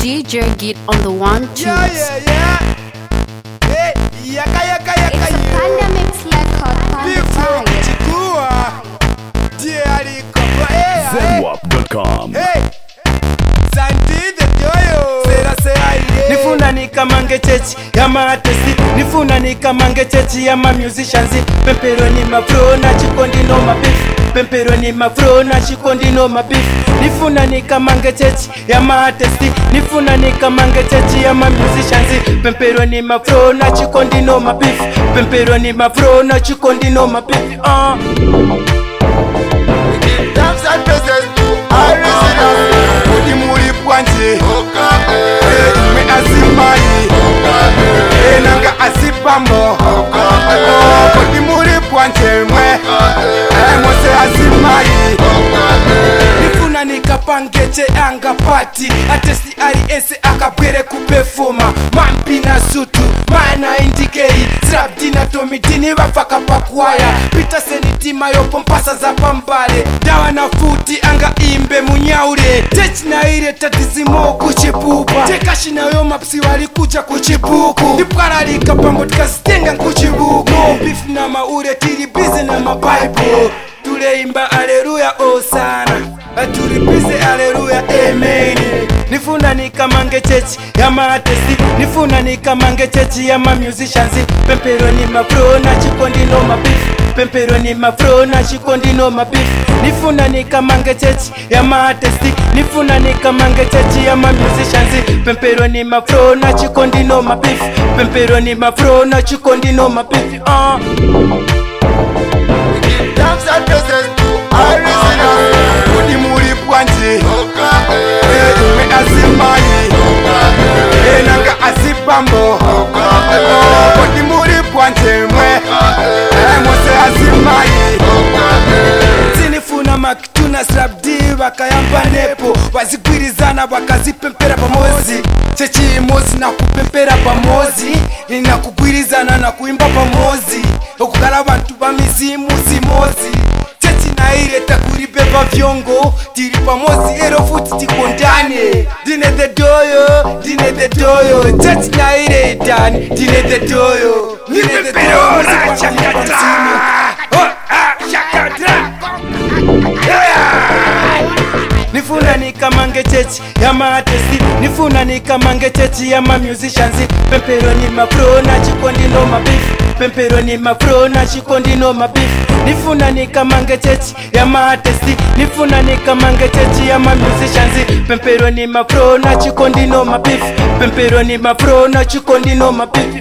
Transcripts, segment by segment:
DJ Git on the one two. Yeah. Hey, yaka. It's a pandemic record. Before chikua, diari kopo. Zedwap.com. Hey, Santi the Joyo. Sera ile. Nifuna nikamange chechi ya maatesi, nifuna nikamange chechi ya ma musicians. Pemperoni mafro na chikondi no mabeef, pemperoni mafro na chikondi no mabeef. Nifuna nikamange chechi ya maatesi, nifuna nikamange chechi ya ma musicians. Pemperoni mafro na chikondi no mabeef, pemperoni mafro na chikondi no mabeef. Dance and presents to Arizona. Odi muri pwanje. Me azimai. Nanga asipamo. Odi muri pwanje mwe. Mose azimai. Nifuna nikapangeche anga party. Atesi ari ese akapwere kupefoma. Mampi na sutu. Mana indikei. Trap dina tomidini wafaka pakwaya. Pita senitima yopo mpasa za pambale. Dawa na futi anga imbe munyaure. Techi na ile tatizimo kuchipupa. Tekashi na yo mapsi wali kucha kuchipuku. Dipkara lika pambo tukazitenga kuchibuku. No beef na maure tiri bize na mabible. Tule imba aleluya osana. Tuli bize aleluya amen. Nifuna nikamange chechi ya maatesi, nifuna nikamange chechi ya ma musicians. Pemperoni mafro na chikondi no mabeef, pemperoni mafro na chikondi no mabeef. Nifuna nikamange chechi ya maatesi, nifuna nikamange chechi ya ma musicians. Pemperoni mafro na chikondi no mabeef, pemperoni mafro na chikondi no mabeef. Dance and presents to Arizona. Odi muri pwanje. Me azimai. Nanga asipambo. Odi muri pwanje mwe. Mose azimai. Sinifuna makituna slabdi wakayamba nepo. Wazigwirizana wakazipempera pamozi. Chechi mozi na kupempera pamozi. Ina kugwirizana na kuimba pamozi. Okukala bantu bamizimu simozi. Chechi na ile takuri beba vyongo. Tiri pamozi ero futi tikondane. Dine the doyo. Chechi na ile dani. Dine the doyo. Nipepera chakata. Nifuna nikamange chechi ya maatesi, nifuna nikamange chechi ya ma musicians. Pemperoni mafro na chikondi no mabeef, pemperoni mafro na chikondi no mabeef. Nifuna nikamange chechi ya maatesi, nifuna nikamange chechi ya ma musicians. Pemperoni mafro na chikondi no mabeef, pemperoni mafro na chikondi no mabeef.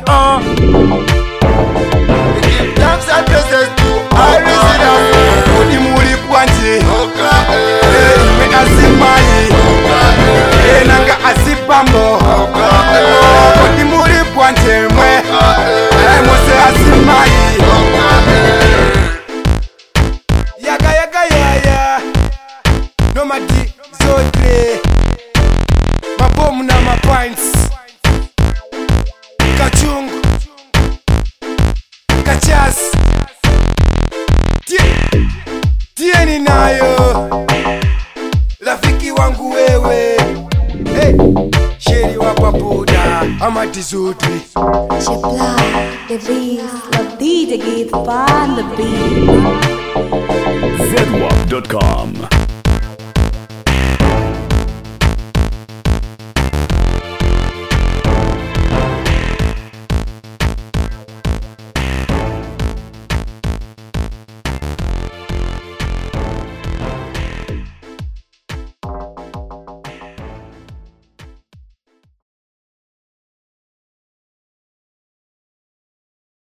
Dance and presents to Arizona. Odi muri pwanje. Me azimai. Nanga asipamo. Odi muri pwanje mwe. Mose azimai. Yaga. Nomadi zodre. Mabomu na mapints. Kachungu. Kachas tieni nayo rafiki wangu wewe. Hey, sheri wa papuda ama tizutri Chipla, the beast, love DJ Git on the beat. Zedwap.com.